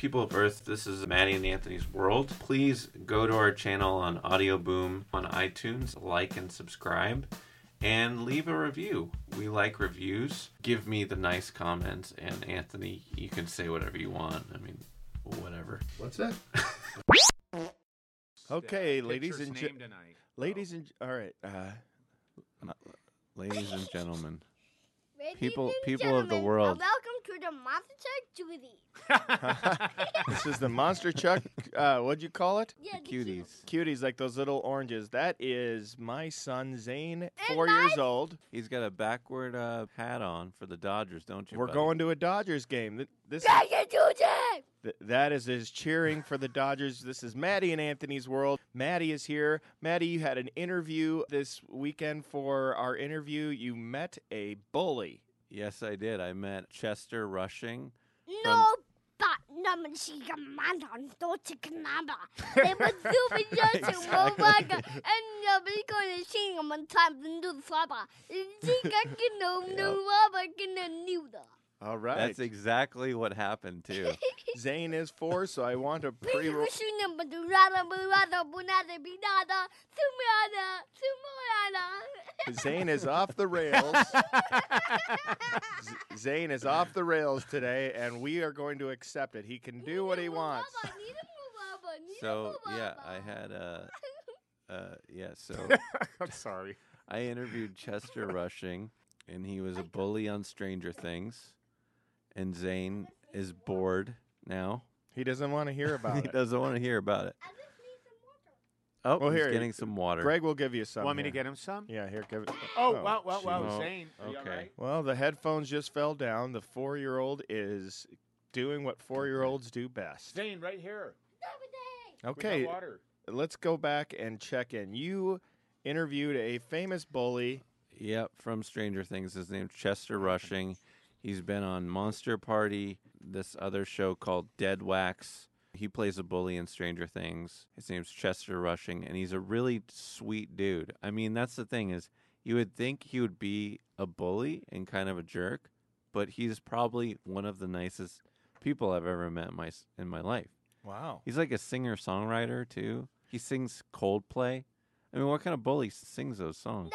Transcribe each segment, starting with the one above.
people of Earth. This is Maddie and Anthony's World. Please go to our channel on Audio Boom on iTunes, like and subscribe, and leave a review. We like reviews. Give me the nice comments, and Anthony, you can say whatever you want. I mean, whatever. What's that? Okay, ladies and Ladies and gentlemen, people of the world. Welcome to the Monster Truck Judy. This is the Monster Truck. What'd you call it? Yeah, Cuties. Cuties, like those little oranges. That is my son Zane, And 4 years old. He's got a backward hat on for the Dodgers, don't you? We're buddy? going to a Dodgers game. That is his cheering for the Dodgers. This is Maddie and Anthony's World. Maddie is here. Maddie, you had an interview this weekend. For our interview, you met a bully. Yes, I did. I met Chester Rushing. No, but naman siya manon to chikanaba. They were super young to Wovaga and nobody going to sing them on time to do the flapper. All right. That's exactly what happened, too. Zane is 4, so I want to pre-roll. Zane is off the rails. Zane is off the rails today, and we are going to accept it. He can do what he wants. So, yeah, I had so I'm sorry. I interviewed Chester Rushing, and he was a bully on Stranger Things. And Zane is bored now. He doesn't want to hear about He it. doesn't want to hear about it. Oh, Well, he's here, getting some water. Greg will give you some. Want me to here. get him some? Yeah, here, give it. Oh, wow, geez. Zane. Are you all Okay. right? Well, the headphones just fell down. The 4-year-old is doing what 4-year-olds do best. Zane, right here. Okay, We got water. let's go back and check in. You interviewed a famous bully. Yep, from Stranger Things. His name's Chester Rushing. He's been on Monster Party, this other show called Dead Wax. He plays a bully in Stranger Things. His name's Chester Rushing, and he's a really sweet dude. I mean, that's the thing is, you would think he would be a bully and kind of a jerk, but he's probably one of the nicest people I've ever met in my life. Wow. He's like a singer-songwriter, too. He sings Coldplay. I mean, what kind of bully sings those songs?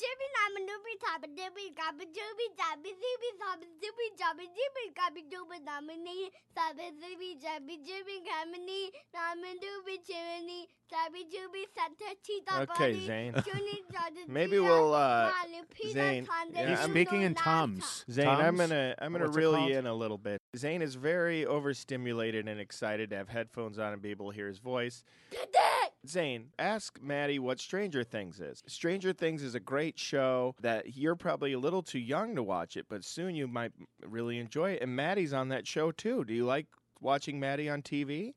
Okay, Zane. Maybe we'll, Zane. Yeah, He's I'm- speaking in Tums. Zane, Tums? I'm gonna What's it reel called? you in a little bit. Zane is very overstimulated and excited to have headphones on and be able to hear his voice. Zane, ask Maddie what Stranger Things is. Stranger Things is a great show that you're probably a little too young to watch it, but soon you might really enjoy it. And Maddie's on that show too. Do you like watching Maddie on TV?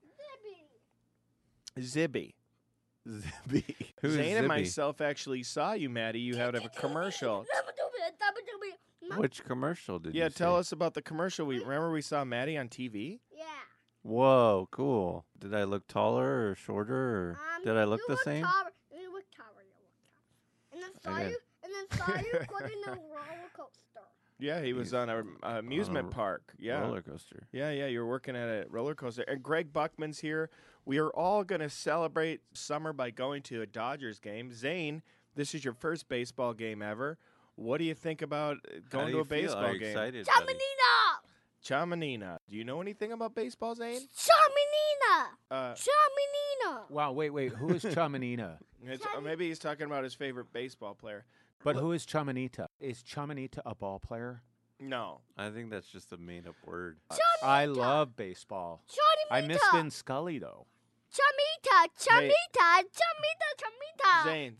Zibby. Zibby. Who's Zane and Zibby? myself actually saw you, Maddie. You had a commercial. Which commercial did you Yeah, see? tell us about the commercial. Remember we saw Maddie on TV? Yeah. Whoa, cool. Did I look taller or shorter, or did I look the same? You look taller. And then I did. saw you going a roller coaster. Yeah, he was He's on an amusement park. Yeah. Roller coaster. Yeah, you were working at a roller coaster. And Greg Buckman's here. We are all going to celebrate summer by going to a Dodgers game. Zane, this is your first baseball game ever. What do you think about How going do to you a feel? baseball Are you game? excited, buddy? Chamanina! Chamanina. Do you know anything about baseball, Zane? Chamanina! Chamanina! Wow, wait. Who is Chamanina? Maybe he's talking about his favorite baseball player. But who is Chamanita? Is Chamanita a ball player? No. I think that's just a made-up word. I love baseball. I miss Vin Scully, though. Chamita! Zane.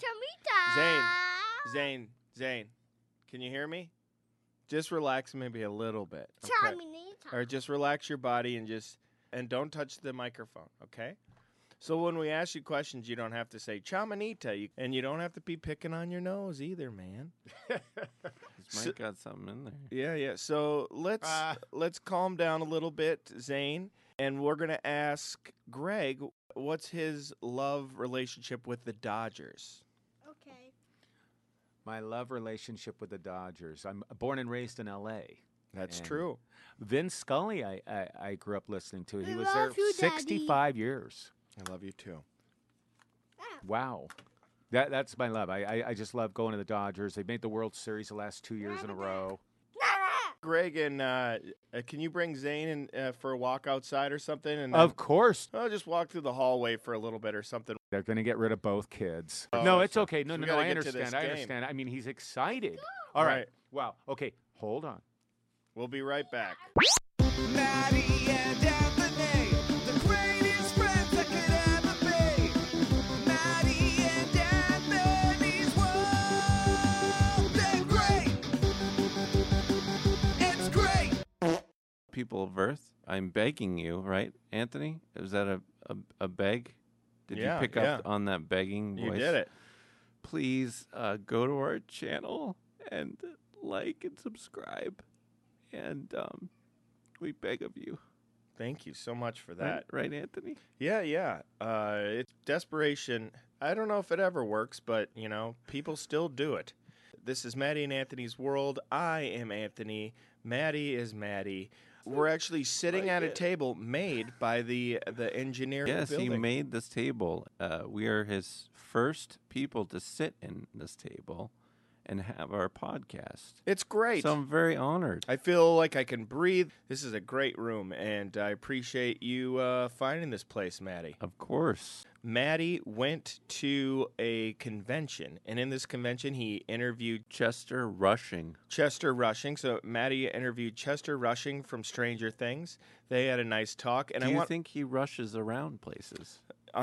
Zane. Can you hear me? Just relax maybe a little bit. Okay? Or just relax your body and don't touch the microphone, okay? So when we ask you questions, you don't have to say Chamanita, and you don't have to be picking on your nose either, man. This might got something in there. Yeah. So let's calm down a little bit, Zane, and we're gonna ask Greg what's his love relationship with the Dodgers. Okay. My love relationship with the Dodgers. I'm born and raised in L.A. That's And true. Vin Scully, I grew up listening to. He I was love there you, Daddy. 65 years. I love you too. Wow. That's my love. I just love going to the Dodgers. They made the World Series the last 2 years in a row. Greg, and can you bring Zane in, for a walk outside or something? And Of course. I'll just walk through the hallway for a little bit or something. They're going to get rid of both kids. Oh, No, that's it's okay. No, so we no, gotta I get to this understand. I game. understand. I mean, he's excited. All right. Wow. Okay. Hold on. We'll be right back. Maddie and Anthony, the greatest friends that could ever be. Maddie and Anthony's world, they're great. It's great. People of Earth, I'm begging you, right, Anthony? Is that a beg? Did Yeah, you pick yeah. up on that begging voice? You did it. Please go to our channel and like and subscribe. And we beg of you. Thank you so much for Right, that. right, Anthony? Yeah. It's desperation. I don't know if it ever works, but, people still do it. This is Maddie and Anthony's World. I am Anthony. Maddie is Maddie. We're actually sitting Like at a it. table made by the engineer. of the Yes, he building. made this table. We are his first people to sit in this table and have our podcast. It's great. So I'm very honored. I feel like I can breathe. This is a great room, and I appreciate you finding this place, Maddie. Of course. Maddie went to a convention, and in this convention, he interviewed Chester Rushing. Chester Rushing. So Maddie interviewed Chester Rushing from Stranger Things. They had a nice talk, and Do I you want, think he rushes around places?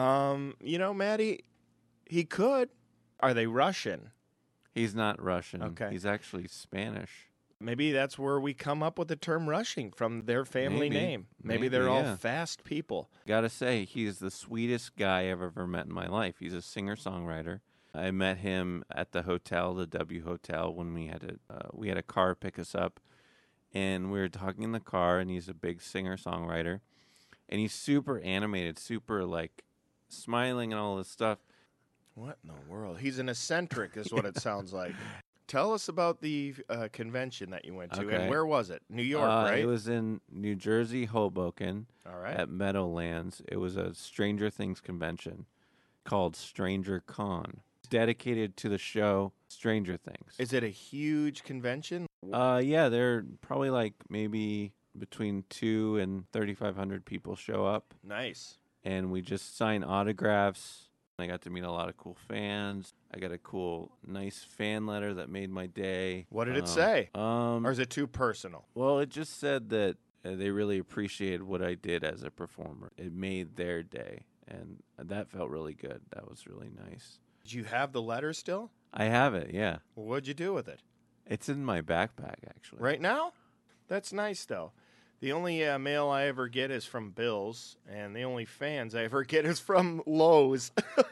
Maddie, he could. Are they Russian? He's not Russian. Okay. He's actually Spanish. Maybe that's where we come up with the term Rushing from their family Maybe. name. Maybe Maybe, they're all yeah. fast people. Gotta say, he's the sweetest guy I've ever met in my life. He's a singer-songwriter. I met him at the hotel, the W Hotel, when we had a car pick us up, and we were talking in the car. And he's a big singer-songwriter, and he's super animated, super like smiling and all this stuff. What in the world? He's an eccentric, is what it sounds like. Tell us about the convention that you went to, Okay. and where was it? New York, right? It was in New Jersey, Hoboken, All right. at Meadowlands. It was a Stranger Things convention called Stranger Con, dedicated to the show Stranger Things. Is it a huge convention? Yeah, there are probably like maybe between 2 and 3,500 people show up, Nice. and we just sign autographs. I got to meet a lot of cool fans. I got a cool, nice fan letter that made my day. What did it say? Or Or is it too personal? well, it just said that they really appreciated what I did as a performer. It made their day, and that felt really good. That was really nice. Did you have the letter still? I have it, yeah. What'd you do with it? It's in my backpack, actually. Right now? That's nice, though. The only mail I ever get is from Bill's, and the only fans I ever get is from Lowe's.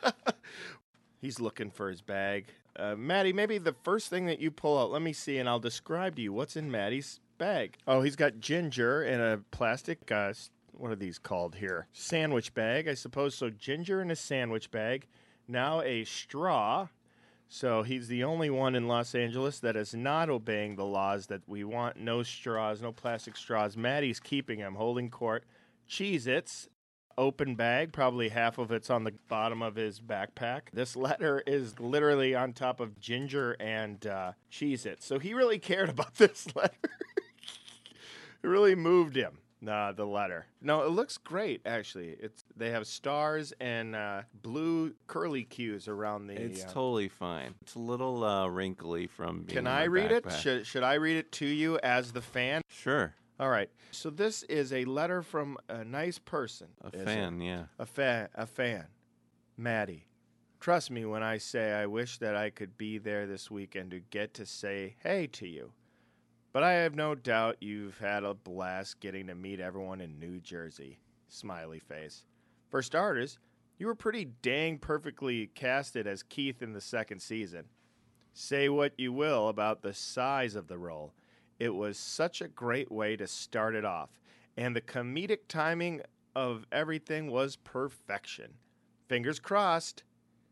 He's looking for his bag. Maddie, maybe the first thing that you pull out, let me see, and I'll describe to you what's in Maddie's bag. Oh, he's got ginger in a plastic, what are these called here? Sandwich bag, I suppose. So ginger in a sandwich bag. Now a straw. So he's the only one in Los Angeles that is not obeying the laws that we want. No straws, no plastic straws. Maddie's keeping them, holding court. Cheez-Its, open bag. Probably half of it's on the bottom of his backpack. This letter is literally on top of ginger and Cheez-Its. So he really cared about this letter. It really moved him. The letter. No, it looks great, actually. They have stars and blue curly cues around the... It's totally fine. It's a little wrinkly from being Can in I my read it? backpack. Should I read it to you as the fan? Sure. All right. So this is a letter from a nice person. A is it? fan, yeah. A fan. Maddie. Trust me when I say I wish that I could be there this weekend to get to say hey to you. But I have no doubt you've had a blast getting to meet everyone in New Jersey. Smiley face. For starters, you were pretty dang perfectly casted as Keith in the second season. Say what you will about the size of the role. It was such a great way to start it off, and the comedic timing of everything was perfection. Fingers crossed.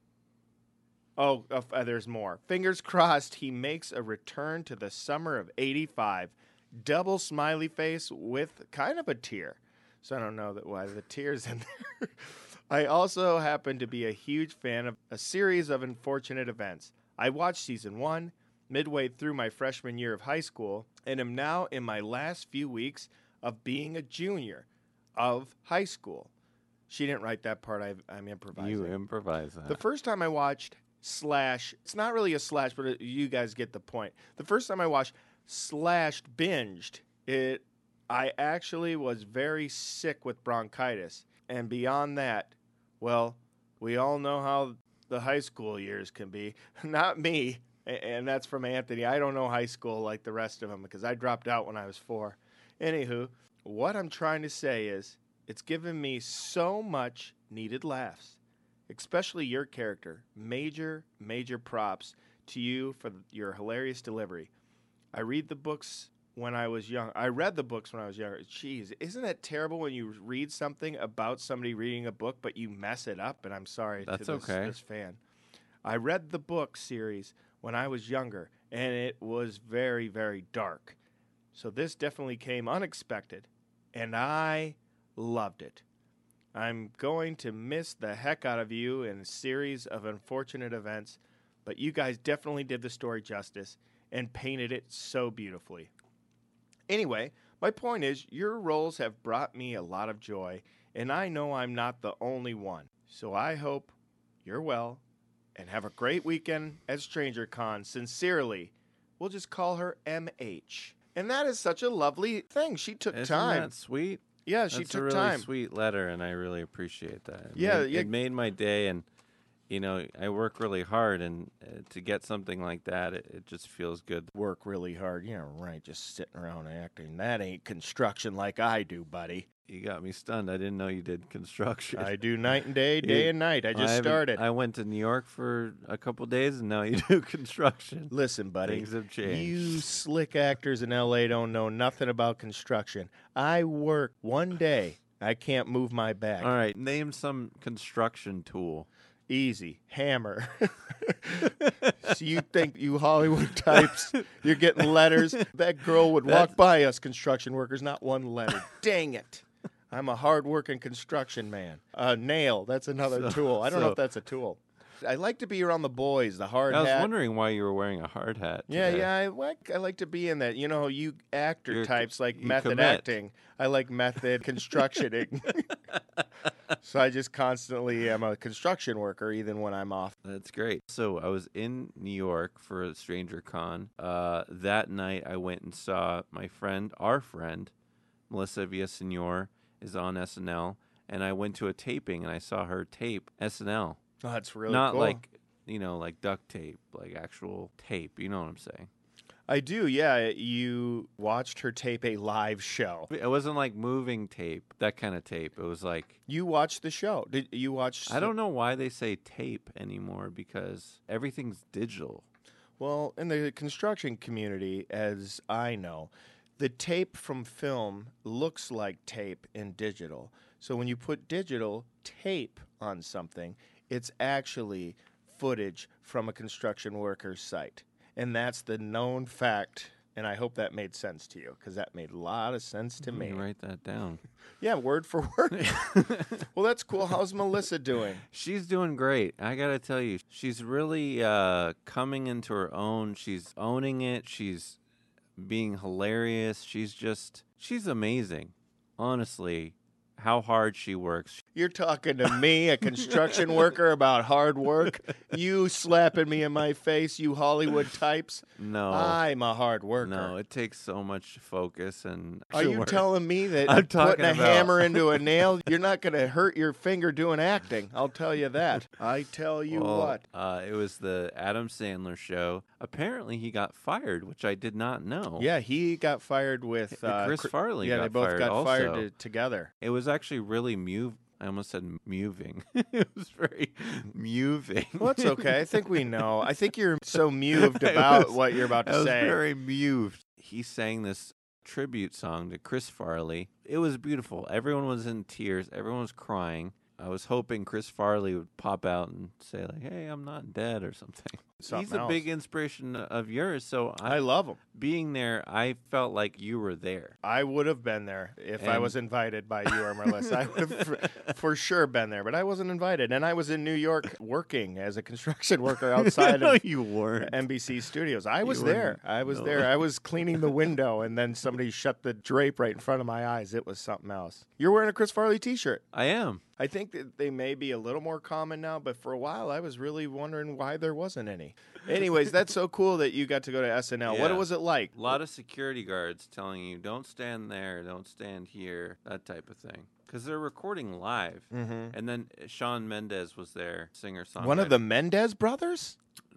Oh, there's more. Fingers crossed he makes a return to the summer of '85. double smiley face with kind of a tear. So I don't know why the tear's in there. I also happen to be a huge fan of a series of unfortunate events. I watched season 1 midway through my freshman year of high school and am now in my last few weeks of being a junior of high school. She didn't write that part. I'm improvising. You improvise that. The first time I watched slash, it's not really a slash, but you guys get the point. The first time I watched slash binged it, I actually was very sick with bronchitis. And beyond that, well, we all know how the high school years can be. Not me, and that's from Anthony. I don't know high school like the rest of them because I dropped out when I was 4. Anywho, what I'm trying to say is it's given me so much needed laughs, especially your character. Major, major props to you for your hilarious delivery. I read the books when I was young. I read the books when I was younger. Jeez, isn't that terrible when you read something about somebody reading a book, but you mess it up? And I'm sorry That's to this fan. I read the book series when I was younger, and it was very, very dark. So this definitely came unexpected, and I loved it. I'm going to miss the heck out of you in a series of unfortunate events, but you guys definitely did the story justice and painted it so beautifully. Anyway, my point is, your roles have brought me a lot of joy, and I know I'm not the only one. So I hope you're well, and have a great weekend at StrangerCon. Sincerely, we'll just call her MH. And that is such a lovely thing. She took Isn't time. that sweet? Yeah, she That's took a really time. sweet letter, and I really appreciate that. Yeah, It made my day, and I work really hard, and to get something like that, it just feels good. Work really hard. Yeah, right. Just sitting around acting. That ain't construction like I do, buddy. You got me stunned. I didn't know you did construction. I do night and day, day and night. I just started. I went to New York for a couple days, and now you do construction. Listen, buddy. Things have changed. You slick actors in L.A. don't know nothing about construction. I work one day. I can't move my back. All right, name some construction tool. Easy. Hammer. So you think you Hollywood types, you're getting letters? That girl would walk by us construction workers, not one letter. Dang it. I'm a hard-working construction man. A nail, that's another tool. I don't know if that's a tool. I like to be around the boys, the hard I was hat. wondering why you were wearing a hard hat. Yeah, today. I like to be in that. You know, you actor You're- types like you method commit. acting. I like method constructioning. So I just constantly am a construction worker, even when I'm off. That's great. So I was in New York for a StrangerCon. That night, I went and saw our friend, Melissa Villasenor, is on SNL, and I went to a taping and I saw her tape SNL. Oh, that's really Not cool. like like duct tape, like actual tape. You know what I'm saying? I do, yeah. You watched her tape a live show. It wasn't like moving tape, that kind of tape. It was like, You watched the show. Did you watch? I don't know why they say tape anymore because everything's digital. Well, in the construction community, as I know, the tape from film looks like tape in digital. So when you put digital tape on something, it's actually footage from a construction worker's site. And that's the known fact. And I hope that made sense to you, because that made a lot of sense to me. You write that down. Yeah, word for word. Well, that's cool. How's Melissa doing? She's doing great. I got to tell you, she's really coming into her own. She's owning it. She's being hilarious. She's amazing. Honestly, how hard she works. You're talking to me, a construction worker, about hard work? You slapping me in my face, you Hollywood types? No. I'm a hard worker. No, it takes so much focus and Are you work. telling me that I'm talking putting a about- hammer into a nail, you're not going to hurt your finger doing acting? I'll tell you that. I tell you Well, what. It was the Adam Sandler show. Apparently, he got fired, which I did not know. Yeah, he got fired with Chris Farley Yeah, got they both fired got fired also. together. It was actually really I almost said moving. It was very moving. Well, that's okay. I think we know. I think you're so moved I about was- what you're about I to was say. very moved. He sang this tribute song to Chris Farley. It was beautiful. Everyone was in tears. Everyone was crying. I was hoping Chris Farley would pop out and say, like, hey, I'm not dead or something. something He's a else. big inspiration of yours. So I love him. being there, I felt like you were there. I would have been there if I And- was invited by you or Melissa. I would have for sure been there, but I wasn't invited. And I was in New York working as a construction worker outside no, of you weren't. NBC studios. I was weren't. there. I was No. there. I was cleaning the window, and then somebody shut the drape right in front of my eyes. It was something else. You're wearing a Chris Farley T-shirt. I am. I think that they may be a little more common now, but for a while I was really wondering why there wasn't any. Anyways, that's so cool that you got to go to SNL. What Yeah. was it like? A lot of security guards telling you, don't stand there, don't stand here, that type of thing. Because they're recording live. Mm-hmm. And then Shawn Mendes was there, singer-songwriter. One of the Mendez brothers?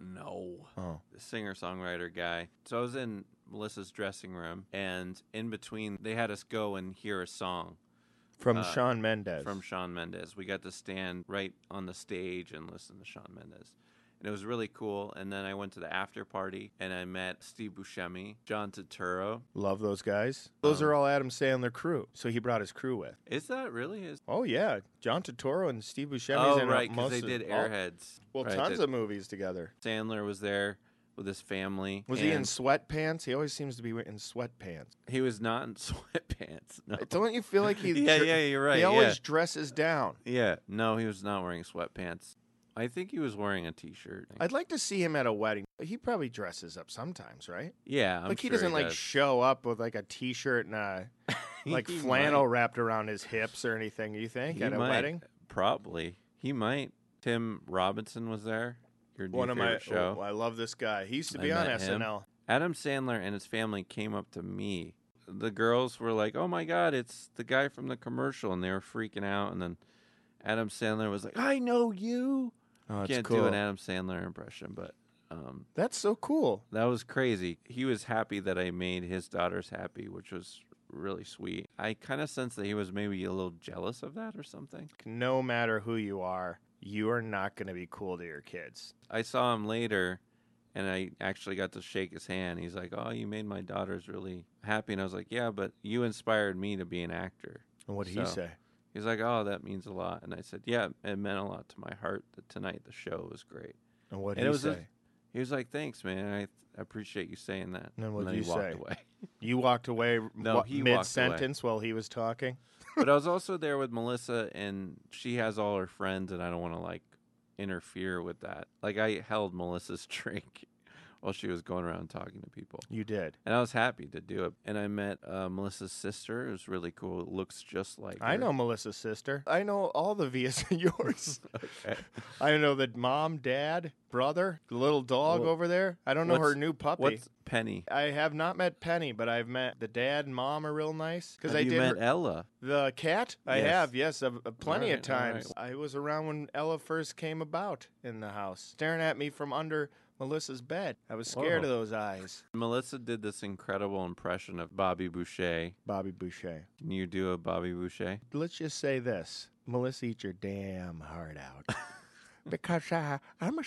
No. Oh. The singer-songwriter guy. So I was in Melissa's dressing room, and in between, they had us go and hear a song From Shawn Mendes. from Shawn Mendes. We got to stand right on the stage and listen to Shawn Mendes. And it was really cool. And then I went to the after party, and I met Steve Buscemi, John Turturro. Love those guys. Those are all Adam Sandler crew. So he brought his crew with. Is that really his? Oh, yeah. John Turturro and Steve Buscemi's Oh, in right, most because they of- did all- Airheads. Well, right, tons of movies together. Sandler was there with his family. Was he in and sweatpants? He always seems to be in sweatpants. He was not in sweatpants. No. Don't you feel like he? Yeah, you're right. He yeah. always dresses down. Yeah, no, he was not wearing sweatpants. I think he was wearing a T-shirt. I'd like to see him at a wedding. He probably dresses up sometimes, right? Yeah, I'm like he sure doesn't like does. show up with like a T-shirt and a like He flannel might. wrapped around his hips or anything. You think He at a might. wedding? Probably. He might. Tim Robinson was there. Your new One of my favorite show. oh, I love this guy. He used to I be on met him. SNL. Adam Sandler and his family came up to me. The girls were like, "Oh my God, it's the guy from the commercial," and they were freaking out. And then Adam Sandler was like, "I know you." Oh, that's Can't cool. do an Adam Sandler impression, but That's so cool. that was crazy. He was happy that I made his daughters happy, which was really sweet. I kind of sensed that he was maybe a little jealous of that or something. No matter who you are not going to be cool to your kids. I saw him later, and I actually got to shake his hand. He's like, "Oh, you made my daughters really happy." And I was like, "Yeah, but you inspired me to be an actor." And what did he So- say? He's like, "Oh, that means a lot." And I said, "Yeah, it meant a lot to my heart that tonight the show was great." And what And did it he was a- say? He was like, "Thanks, man. I appreciate you saying that." And what'd then you he walked say? away. You walked away No, he walked mid-sentence while he was talking? But I was also there with Melissa, and she has all her friends, and I don't want to like interfere with that. Like I held Melissa's drink while she was going around talking to people, You did. and I was happy to do it. And I met Melissa's sister. It was really cool. It looks just like I her. know Melissa's sister. I know all the Vias of yours. Okay. I know the mom, dad, brother, the little dog Well, over there. I don't know her what's- new puppy. What's Penny? I have not met Penny, but I've met the dad and mom are real nice. Because Have I you did met her- Ella? the cat. I Yes. have, yes, plenty of Alright, alright. times. I was around when Ella first came about in the house, staring at me from under Melissa's bed. I was scared Whoa. of those eyes. Melissa did this incredible impression of Bobby Boucher. Bobby Boucher. Can you do a Bobby Boucher? Let's just say this: Melissa, eat your damn heart out. Because I'm a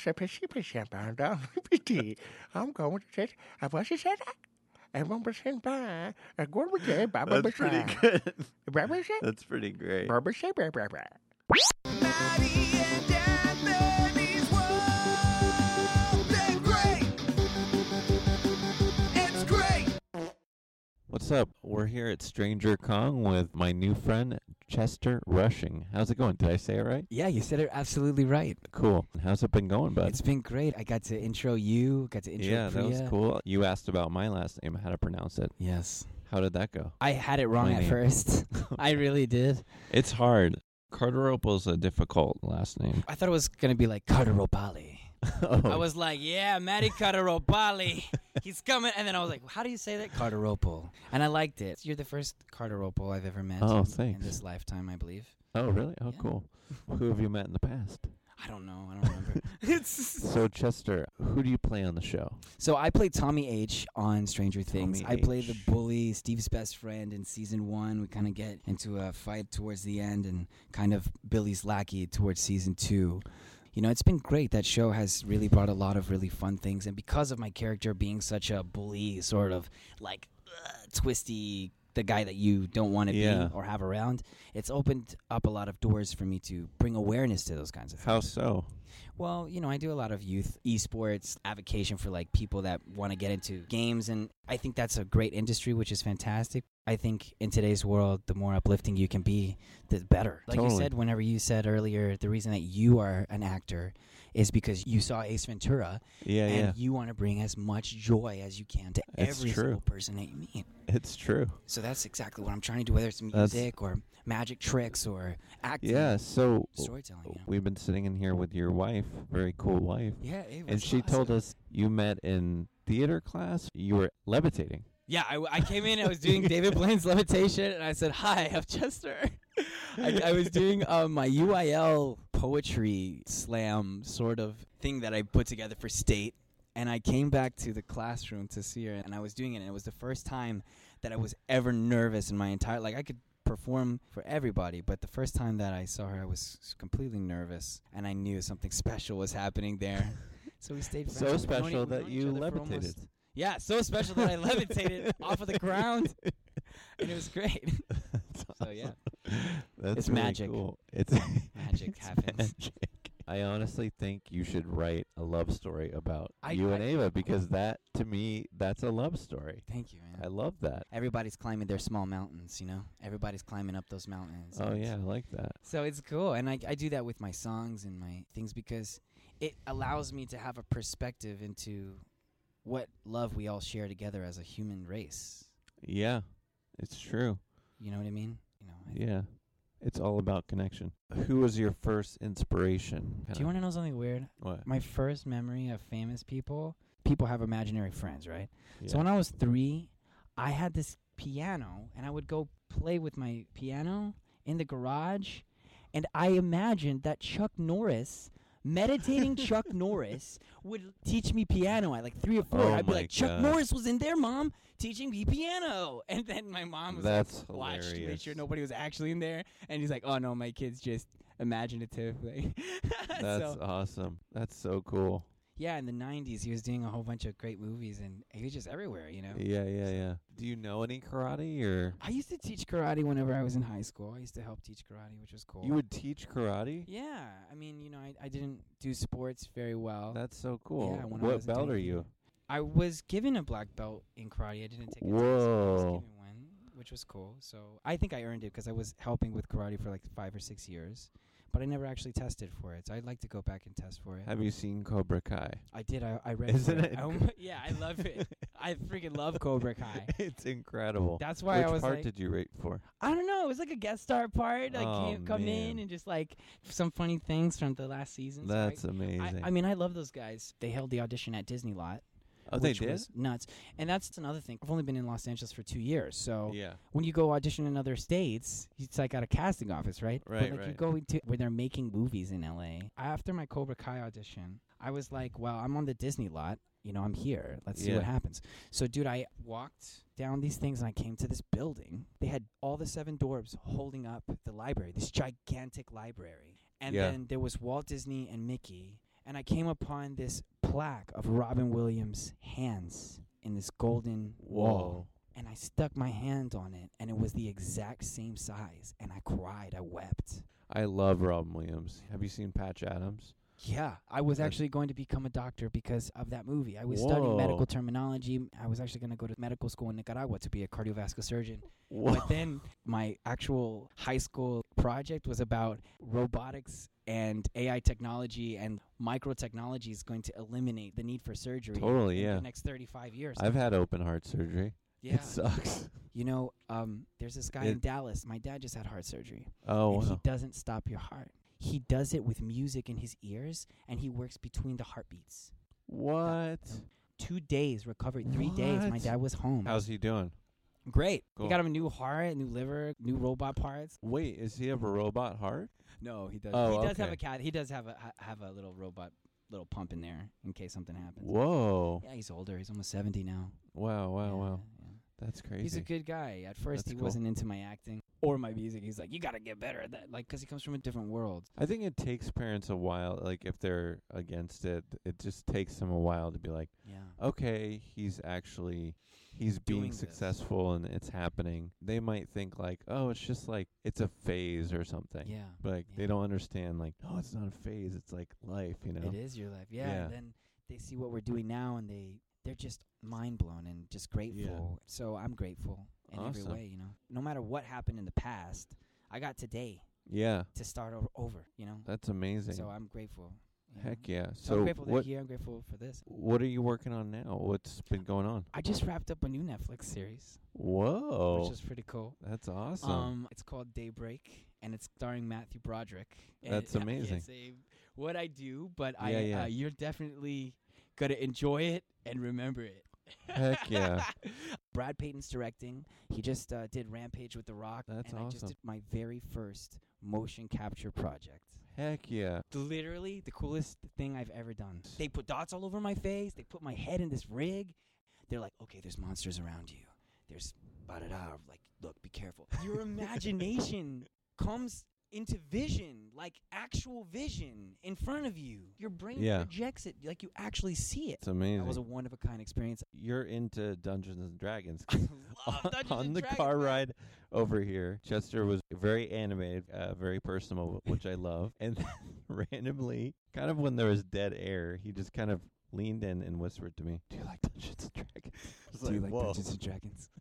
I'm going to say, I was to say that. I'm going to say, I'm going to say, That's pretty good. That's pretty great. Maddie and Anthony's World. They're great. It's great. What's up? We're here at Stranger Kong with my new friend, Chester Rushing. How's it going? Did I say it right? Yeah, you said it absolutely right. Cool. How's it been going, bud? It's been great. I got to intro you, got to intro Yeah, Priya. that was cool. You asked about my last name, how to pronounce it. Yes. How did that go? I had it wrong My at name. first. I really did. It's hard. Carterople's a difficult last name. I thought it was going to be like Carteropali. Oh. I was like, yeah, Matty Carteropali. He's coming. And then I was like, how do you say that? Carterople. And I liked it. You're the first Carterople I've ever met Oh, in thanks. this lifetime, I believe. Oh, really? Oh, Yeah. cool. Who have you met in the past? I don't know. I don't remember. So, Chester, who do you play on the show? So I played Tommy H on Stranger Things. Tommy I played the H. bully, Steve's best friend in season 1. We kind of get into a fight towards the end and kind of Billy's lackey towards season 2. You know, it's been great. That show has really brought a lot of really fun things. And because of my character being such a bully, sort of like twisty, the guy that you don't want to Yeah. be or have around. It's opened up a lot of doors for me to bring awareness to those kinds of things. How so? Well, I do a lot of youth esports advocacy for like people that want to get into games, and I think that's a great industry, which is fantastic. I think in today's world, the more uplifting you can be, the better. Like you Totally. said, whenever you said earlier, the reason that you are an actor is because you saw Ace Ventura, Yeah, and yeah. you want to bring as much joy as you can to It's every true. single person that you meet. It's true. So that's exactly what I'm trying to do, whether it's That's- music or magic tricks or acting, Yeah, so storytelling. we've been sitting in here with your wife, very cool wife, Yeah, it and was she told awesome. us you met in theater class. You were levitating. Yeah, I came in, I was doing David Blaine's Levitation, and I said, "Hi, I'm Chester." I was doing my UIL poetry slam sort of thing that I put together for state, and I came back to the classroom to see her, and I was doing it, and it was the first time that I was ever nervous in my entire, like I could perform for everybody, but the first time that I saw her, I was completely nervous, and I knew something special was happening there. So we stayed friends. So We've known special we've that known each you other for levitated. almost- Yeah, so special that I levitated off of the ground, and it was great. So, yeah. That's It's really magic. Cool. It's Magic it's happens. magic. I honestly think you should write a love story about you and I- Ava, because that, to me, that's a love story. Thank you, man. I love that. Everybody's climbing their small mountains, Everybody's climbing up those mountains. Oh and yeah, I like that. So it's cool, and I do that with my songs and my things because it allows me to have a perspective into what love we all share together as a human race. Yeah, it's true. You know what I mean? Yeah, it's all about connection. Who was your first inspiration? Do you want to know something weird? What? My first memory of famous people have imaginary friends, right? Yeah. So when I was 3, I had this piano, and I would go play with my piano in the garage, and I imagined that Chuck Norris, meditating Chuck Norris, would teach me piano at like 3 or 4. Oh I'd be my like, Chuck God. Norris was in there, Mom, teaching me piano. And then my mom was That's like, watched to make hilarious. sure nobody was actually in there. And he's like, oh, no, my kid's just imaginative. That's So, awesome. That's so cool. yeah, in the 90s, he was doing a whole bunch of great movies, and he was just everywhere, Yeah, yeah, yeah. Do you know any karate, or I used to teach karate whenever I was in high school. I used to help teach karate, which was cool. you would teach karate? Yeah, I mean, I didn't do sports very well. That's so cool. Yeah, when I What was belt doing are theater. you? I was given a black belt in karate. I didn't take it. I was Whoa. given one, which was cool. So I think I earned it because I was helping with karate for like 5 or 6 years, but I never actually tested for it. So I'd like to go back and test for it. Have you seen Cobra Kai? I did. I read. Isn't for it yeah, I love it. I freaking love Cobra Kai. It's incredible. That's why Which I was part like, did you rate for? I don't know. It was like a guest star part. Like Oh, come in man. and just like some funny things from the last season. So That's amazing. I mean, I love those guys. They held the audition at Disney Lot. oh, they which did? was nuts. And that's another thing. I've only been in Los Angeles for 2 years, so Yeah. when you go audition in other states, it's like at a casting office, right? Right, But like you right. go into where they're making movies in LA. After my Cobra Kai audition, I was like, well, I'm on the Disney Lot. I'm here. Let's see Yeah. what happens. So, dude, I walked down these things and I came to this building. They had all the 7 dwarves holding up the library, this gigantic library. And Yeah. then there was Walt Disney and Mickey. And I came upon this plaque of Robin Williams' hands in this golden wall. And I stuck my hand on it, and it was the exact same size. And I cried. I wept. I love Robin Williams. Have you seen Patch Adams? Yeah, I was That's- actually going to become a doctor because of that movie. I was studying Whoa. medical terminology. I was actually going to go to medical school in Nicaragua to be a cardiovascular surgeon. Whoa. But then my actual high school project was about robotics and AI technology, and microtechnology is going to eliminate the need for surgery Totally, in yeah. the next 35 years. I've had open heart surgery. yeah. It sucks. There's this guy It- in Dallas. My dad just had heart surgery. Oh, And he wow. doesn't stop your heart. He does it with music in his ears, and he works between the heartbeats. What? 2 days recovered. 3 days. My What? dad was home. How's he doing? Great. Cool. He got him a new heart, new liver, new robot parts. Wait, does he have a robot heart? No, he does. Oh, he does have okay. a cat. He does have a little robot, little pump in there in case something happens. Whoa. Yeah, he's older. He's almost 70 now. Wow, wow, Yeah, wow. yeah. That's crazy. He's a good guy. At first, That's he cool. wasn't into my acting or my music. He's like, you got to get better at that. Like, because he comes from a different world. I think it takes parents a while, like if they're against it, it just takes them a while to be like, Yeah. okay, he's actually he's doing being this. successful and it's happening, they might think like, oh, it's just like it's a phase or something. Yeah. But like they Yeah. don't understand like, no, it's not a phase. It's like life, you know. It is your life. Yeah. Yeah. And then they see what we're doing now and they're just mind blown and just grateful. So I'm grateful in every Awesome. way, you know. No matter what happened in the past, I got today Yeah, to start over, you know. that's amazing. So I'm grateful. you know. Heck yeah. So I'm So grateful what they're here. I'm grateful for this. what are you working on now? What's been going on? I just wrapped up a new Netflix series, Whoa, which is pretty cool. that's awesome. It's called Daybreak, and it's starring Matthew Broderick. And That's amazing. It's what I do, but Yeah. you're definitely gonna enjoy it and remember it. Heck yeah. Brad Payton's directing. He just did Rampage with The Rock. That's and I just awesome. did my very first motion capture project. Heck yeah. Literally the coolest thing I've ever done. They put dots all over my face. They put my head in this rig. They're like, okay, there's monsters around you. There's ba-da-da. Like, look, be careful. Your imagination comes into vision, like actual vision in front of you. Your brain Yeah. projects it, like you actually see it. It's amazing. That was a one-of-a-kind experience. You're into Dungeons and Dragons. I love Dungeons On and the Dragons, car man. ride over here, Chester was very animated, very personal, which I love. And then randomly, kind of when there was dead air, he just kind of leaned in and whispered to me, "Do you like Dungeons and Dragons?" I was Do you like "Whoa." Dungeons and Dragons?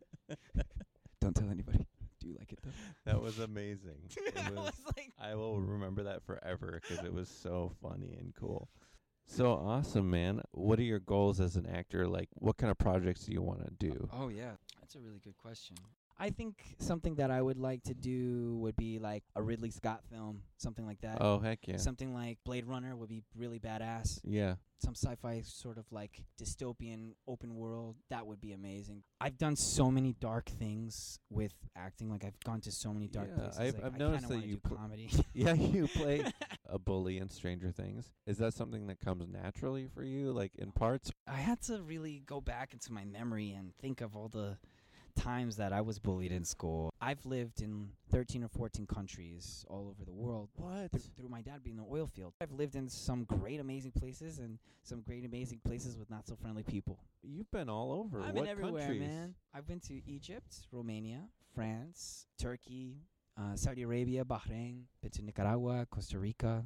Don't tell anybody. Do you like it though? That was amazing. It I was- was like, I will remember that forever because it was so funny and cool. So awesome, man. What are your goals as an actor? Like, what kind of projects do you want to do? oh yeah, that's a really good question. I think something that I would like to do would be like a Ridley Scott film, something like that. Oh, heck yeah. Something like Blade Runner would be really badass. Yeah. Some sci-fi sort of like dystopian open world, that would be amazing. I've done so many dark things with acting. Like I've gone to so many dark Yeah, places. I've like, I noticed kinda that wanna you do pl- comedy. Yeah, you play a bully in Stranger Things. Is that something that comes naturally for you, like in parts? I had to really go back into my memory and think of all the times that I was bullied in school. I've lived in 13 or 14 countries all over the world. What? Through my dad being in the oil field. I've lived in some great, amazing places and some great, amazing places with not so friendly people. You've been all over. I've what been everywhere, countries? man. I've been to Egypt, Romania, France, Turkey, Saudi Arabia, Bahrain, been to Nicaragua, Costa Rica.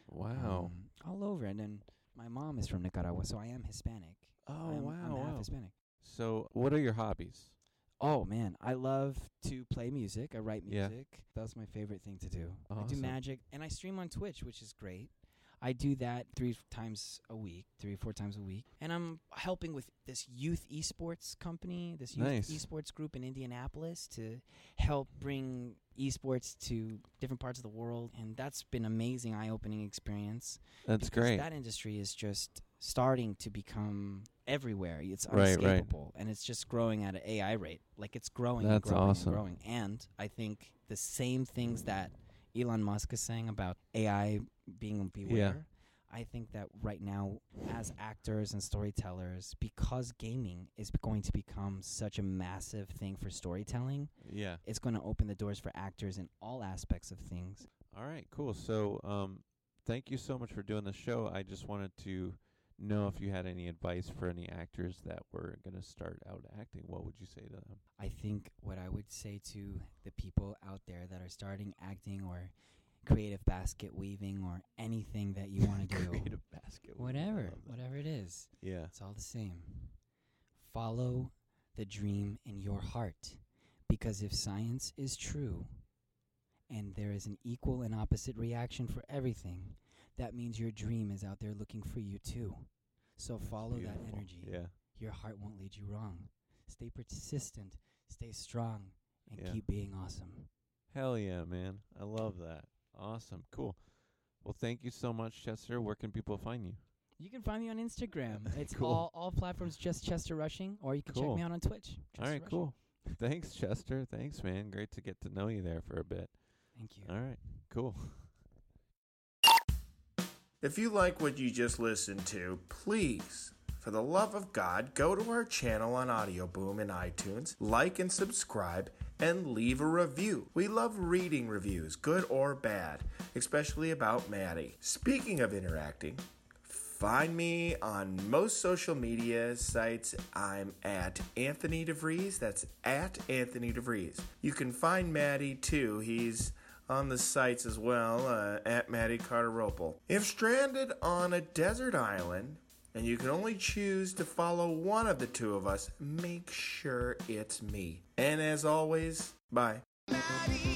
Wow. All over. And then my mom is from Nicaragua, so I am Hispanic. Oh, I'm wow. half Hispanic. So, what are your hobbies? Oh man, I love to play music. I write Yeah. music. That's my favorite thing to do. I do Awesome. magic, and I stream on Twitch, which is great. I do that 3 times a week, 3 or 4 times a week. And I'm helping with this youth esports company, this youth Nice. esports group in Indianapolis to help bring esports to different parts of the world. And that's been an amazing, eye-opening experience. That's because great. That industry is just starting to become everywhere. It's Right, right. unescapable, and it's just growing at an AI rate. Like it's growing That's and growing awesome. and growing. And I think the same things that Elon Musk is saying about AI being beware. I think that right now, as actors and storytellers, because gaming is going to become such a massive thing for storytelling, Yeah. it's going to open the doors for actors in all aspects of things. All right, cool. So, thank you so much for doing the show. I just wanted to know if you had any advice for any actors that were going to start out acting. What would you say to them? I think what I would say to the people out there that are starting acting or creative basket weaving or anything that you want to do, Creative basket. weaving, I whatever love that. whatever it is, Yeah. it's all the same. Follow the dream in your heart, because if science is true and there is an equal and opposite reaction for everything, that means your dream is out there looking for you too. So follow that Beautiful. energy. Yeah. Your heart won't lead you wrong. Stay persistent, stay strong, and Yeah. keep being awesome. Hell yeah, man. I love that. Awesome. Cool. Well, thank you so much, Chester. Where can people find you? You can find me on Instagram. It's Cool. all platforms, just Chester Rushing, or you can check Cool. me out on Twitch. All Chester right, Rushing. cool. Thanks, Chester. Thanks, man. Great to get to know you there for a bit. Thank you. All right, cool. If you like what you just listened to, please, for the love of God, go to our channel on Audio Boom and iTunes, like and subscribe, and leave a review. We love reading reviews, good or bad, especially about Maddie. Speaking of interacting, Find me on most social media sites. I'm at Anthony DeVries. That's at Anthony DeVries. You can find Maddie too. He's on the sites as well, at Maddie Carter Ropel. If stranded on a desert island and you can only choose to follow one of the two of us, make sure it's me. And as always, bye. Maddie